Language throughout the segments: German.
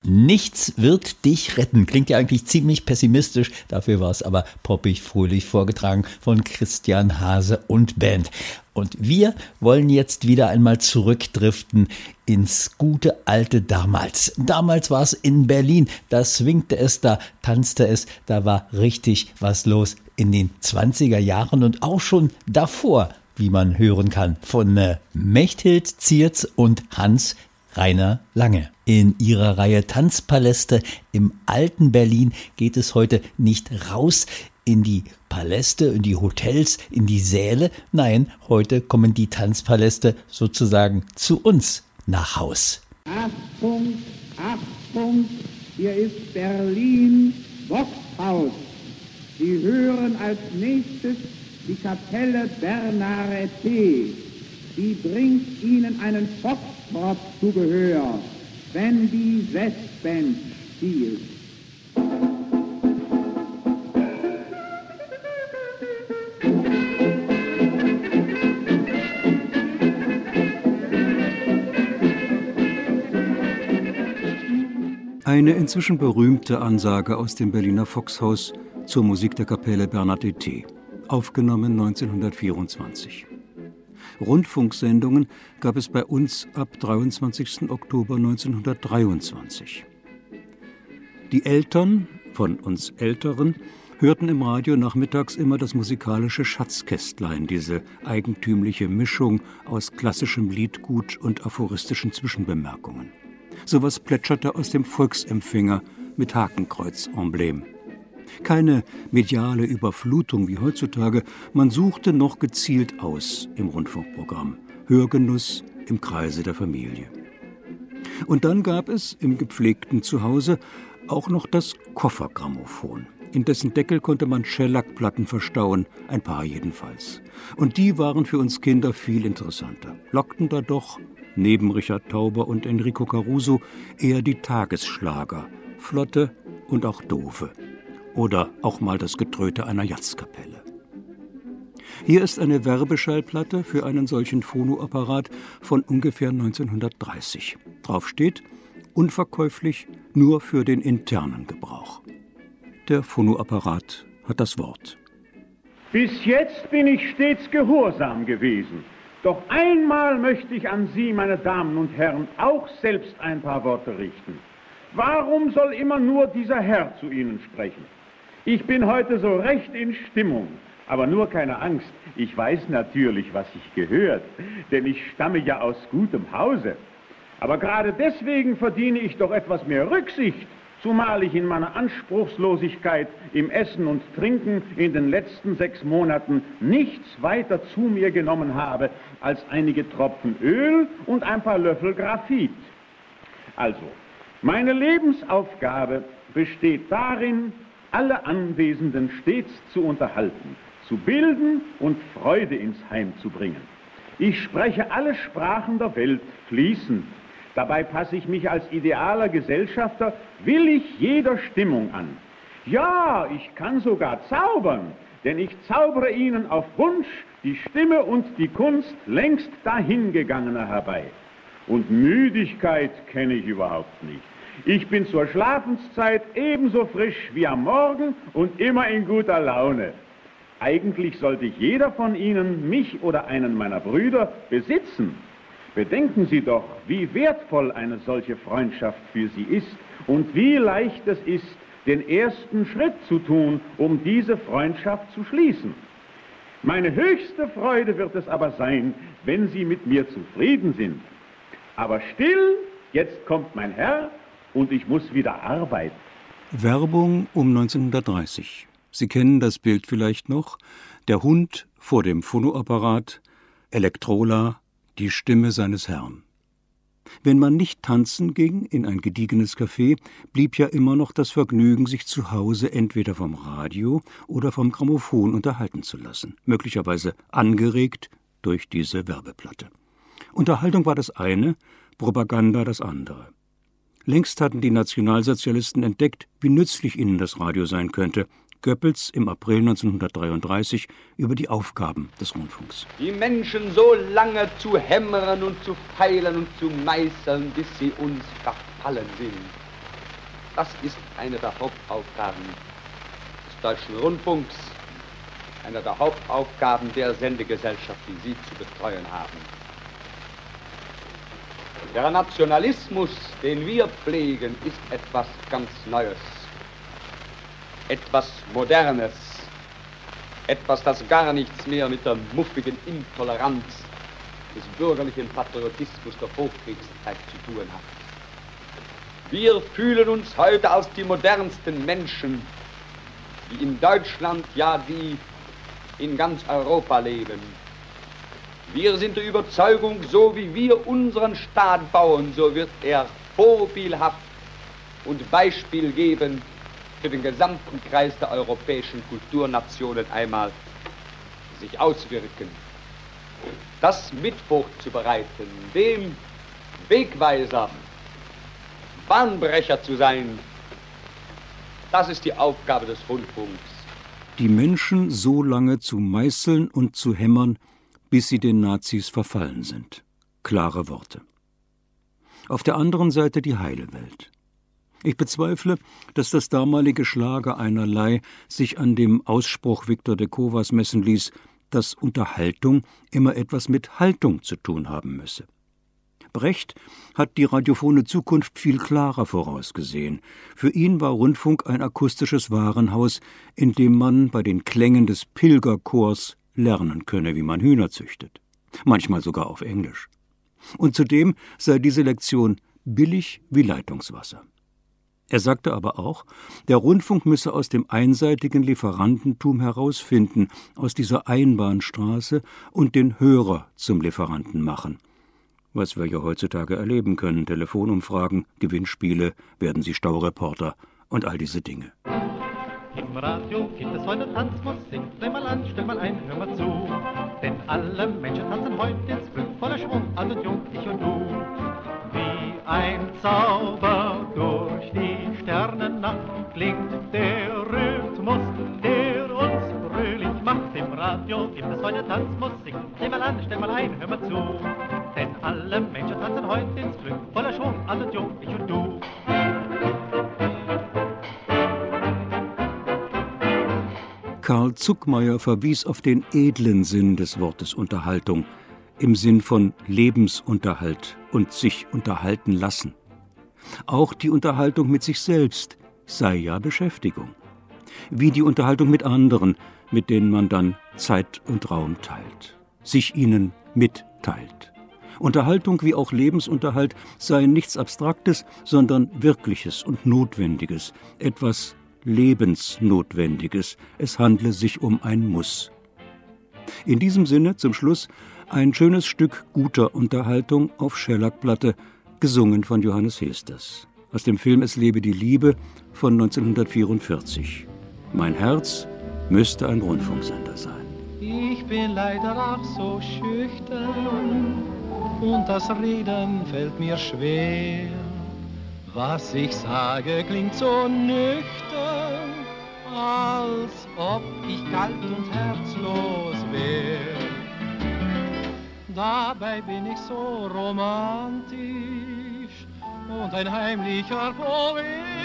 Nichts wird dich retten. Klingt ja eigentlich ziemlich pessimistisch. Dafür war es aber poppig, fröhlich vorgetragen von Christian Hase und Band. Und wir wollen jetzt wieder einmal zurückdriften ins gute alte damals. Damals war es in Berlin. Da swingte es, da tanzte es, da war richtig was los in den 20er Jahren und auch schon davor, wie man hören kann, von Mechthild Zierz und Hans Rainer Lange. In ihrer Reihe Tanzpaläste im alten Berlin geht es heute nicht raus in die Paläste, in die Hotels, in die Säle. Nein, heute kommen die Tanzpaläste sozusagen zu uns nach Haus. Achtung, Achtung, hier ist Berlin Boxhaus. Sie hören als nächstes die Kapelle Bernarete. Sie bringt Ihnen einen Foxtrot zu Gehör, wenn die Westband spielt. Eine inzwischen berühmte Ansage aus dem Berliner Foxhaus zur Musik der Kapelle Bernadette, aufgenommen 1924. Rundfunksendungen gab es bei uns ab 23. Oktober 1923. Die Eltern von uns Älteren hörten im Radio nachmittags immer das musikalische Schatzkästlein, diese eigentümliche Mischung aus klassischem Liedgut und aphoristischen Zwischenbemerkungen. Sowas plätscherte aus dem Volksempfänger mit Hakenkreuz-Emblem. Keine mediale Überflutung wie heutzutage, man suchte noch gezielt aus im Rundfunkprogramm. Hörgenuss im Kreise der Familie. Und dann gab es im gepflegten Zuhause auch noch das Koffergrammophon. In dessen Deckel konnte man Schellackplatten verstauen, ein paar jedenfalls. Und die waren für uns Kinder viel interessanter, lockten da doch, neben Richard Tauber und Enrico Caruso, eher die Tagesschlager, flotte und auch doofe. Oder auch mal das Getröte einer Jazzkapelle. Hier ist eine Werbeschallplatte für einen solchen Phonoapparat von ungefähr 1930. Drauf steht, unverkäuflich, nur für den internen Gebrauch. Der Phonoapparat hat das Wort. Bis jetzt bin ich stets gehorsam gewesen. Doch einmal möchte ich an Sie, meine Damen und Herren, auch selbst ein paar Worte richten. Warum soll immer nur dieser Herr zu Ihnen sprechen? Ich bin heute so recht in Stimmung, aber nur keine Angst, ich weiß natürlich, was sich gehört, denn ich stamme ja aus gutem Hause. Aber gerade deswegen verdiene ich doch etwas mehr Rücksicht, zumal ich in meiner Anspruchslosigkeit im Essen und Trinken in den letzten 6 Monaten nichts weiter zu mir genommen habe als einige Tropfen Öl und ein paar Löffel Graphit. Also, meine Lebensaufgabe besteht darin, alle Anwesenden stets zu unterhalten, zu bilden und Freude ins Heim zu bringen. Ich spreche alle Sprachen der Welt fließend. Dabei passe ich mich als idealer Gesellschafter willig jeder Stimmung an. Ja, ich kann sogar zaubern, denn ich zaubere Ihnen auf Wunsch die Stimme und die Kunst längst dahingegangener herbei. Und Müdigkeit kenne ich überhaupt nicht. Ich bin zur Schlafenszeit ebenso frisch wie am Morgen und immer in guter Laune. Eigentlich sollte jeder von Ihnen mich oder einen meiner Brüder besitzen. Bedenken Sie doch, wie wertvoll eine solche Freundschaft für Sie ist und wie leicht es ist, den ersten Schritt zu tun, um diese Freundschaft zu schließen. Meine höchste Freude wird es aber sein, wenn Sie mit mir zufrieden sind. Aber still, jetzt kommt mein Herr und ich muss wieder arbeiten. Werbung um 1930. Sie kennen das Bild vielleicht noch. Der Hund vor dem Phonoapparat, Elektrola, die Stimme seines Herrn. Wenn man nicht tanzen ging in ein gediegenes Café, blieb ja immer noch das Vergnügen, sich zu Hause entweder vom Radio oder vom Grammophon unterhalten zu lassen, möglicherweise angeregt durch diese Werbeplatte. Unterhaltung war das eine, Propaganda das andere. Längst hatten die Nationalsozialisten entdeckt, wie nützlich ihnen das Radio sein könnte. Goebbels im April 1933 über die Aufgaben des Rundfunks. Die Menschen so lange zu hämmern und zu feilen und zu meißeln, bis sie uns verfallen sind. Das ist eine der Hauptaufgaben des Deutschen Rundfunks, eine der Hauptaufgaben der Sendegesellschaft, die Sie zu betreuen haben. Der Nationalismus, den wir pflegen, ist etwas ganz Neues, etwas Modernes, etwas, das gar nichts mehr mit der muffigen Intoleranz des bürgerlichen Patriotismus der Vorkriegszeit zu tun hat. Wir fühlen uns heute als die modernsten Menschen, die in Deutschland, ja, die in ganz Europa leben. Wir sind der Überzeugung, so wie wir unseren Staat bauen, so wird er vorbildhaft und Beispiel geben für den gesamten Kreis der europäischen Kulturnationen einmal sich auswirken. Das mit vorzubereiten, dem Wegweiser, Bahnbrecher zu sein, das ist die Aufgabe des Rundfunks. Die Menschen so lange zu meißeln und zu hämmern, bis sie den Nazis verfallen sind. Klare Worte. Auf der anderen Seite die heile Welt. Ich bezweifle, dass das damalige Schlager einerlei sich an dem Ausspruch Victor de Kovas messen ließ, dass Unterhaltung immer etwas mit Haltung zu tun haben müsse. Brecht hat die radiophone Zukunft viel klarer vorausgesehen. Für ihn war Rundfunk ein akustisches Warenhaus, in dem man bei den Klängen des Pilgerchors lernen könne, wie man Hühner züchtet. Manchmal sogar auf Englisch. Und zudem sei diese Lektion billig wie Leitungswasser. Er sagte aber auch, der Rundfunk müsse aus dem einseitigen Lieferantentum herausfinden, aus dieser Einbahnstraße, und den Hörer zum Lieferanten machen. Was wir ja heutzutage erleben können, Telefonumfragen, Gewinnspiele, werden Sie Staureporter und all diese Dinge. Im Radio gibt es heute Tanzmusik, dreh mal an, stell mal ein, hör mal zu. Denn alle Menschen tanzen heute ins Glück, voller Schwung, alt und jung, ich und du. Wie ein Zauber durch die Sternennacht klingt der Rhythmus, der uns fröhlich macht. Im Radio gibt es heute Tanzmusik, dreh mal an, stell mal ein, hör mal zu. Denn alle Menschen tanzen heute ins Glück, voller Schwung, alt und jung, ich und du. Karl Zuckmayer verwies auf den edlen Sinn des Wortes Unterhaltung, im Sinn von Lebensunterhalt und sich unterhalten lassen. Auch die Unterhaltung mit sich selbst sei ja Beschäftigung. Wie die Unterhaltung mit anderen, mit denen man dann Zeit und Raum teilt, sich ihnen mitteilt. Unterhaltung wie auch Lebensunterhalt sei nichts Abstraktes, sondern Wirkliches und Notwendiges, etwas Lebensnotwendiges. Es handle sich um ein Muss. In diesem Sinne zum Schluss ein schönes Stück guter Unterhaltung auf Schellackplatte, gesungen von Johannes Hesters. Aus dem Film Es lebe die Liebe von 1944. Mein Herz müsste ein Rundfunksender sein. Ich bin leider auch so schüchtern und das Reden fällt mir schwer. Was ich sage, klingt so nüchtern, als ob ich kalt und herzlos wär. Dabei bin ich so romantisch und ein heimlicher Poet,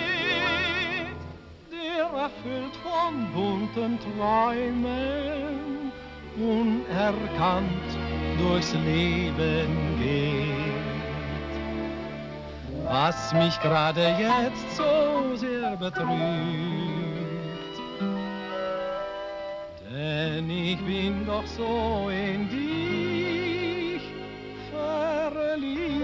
der erfüllt von bunten Träumen unerkannt durchs Leben geht. Was mich gerade jetzt so sehr betrübt, denn ich bin doch so in dich verliebt.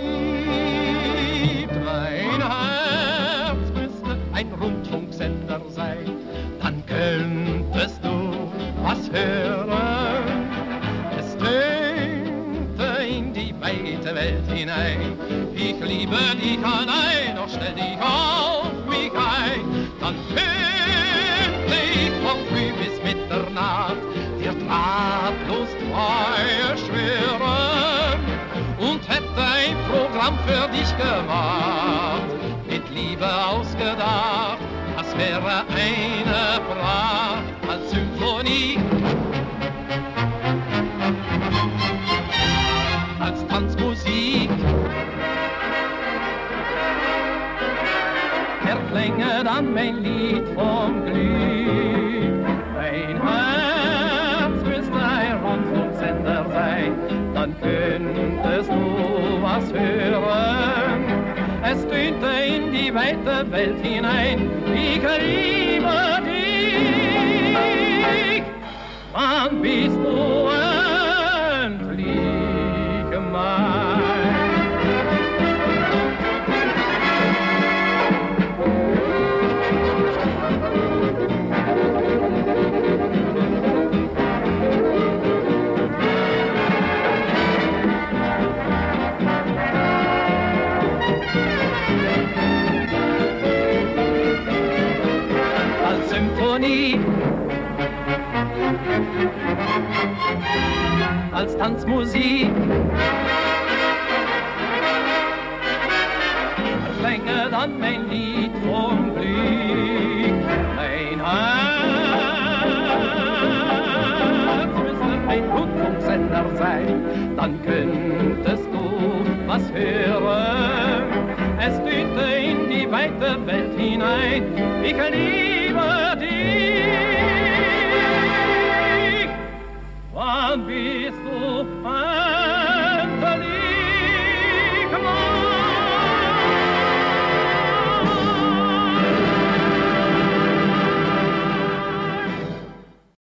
Mein Herz müsste ein Rundfunksender sein, dann könntest du was hören. Es tönte in die weite Welt hinein. Ich liebe dich allein, doch stell dich auf mich ein. Dann könnte ich von früh bis Mitternacht dir drahtlos treu schwören und hätte ein Programm für dich gemacht, mit Liebe ausgedacht. Das wäre eine Pracht als Symphonie, als Tanzmusik. erklänge dann mein Lied vom Glück. Mein Herz müsste ein Rundfunksender sein, dann könntest du was hören. Es tönte in die weite Welt hinein, ich liebe dich. Wann bist du endlich mein? Als Symphonie, als Tanzmusik, erklänge dann mein Lied vom Glück. Mein Herz müsste ein Rundfunksender sein, dann könntest du was hören. Es tönte in die weite Welt hinein, ich liebe dich.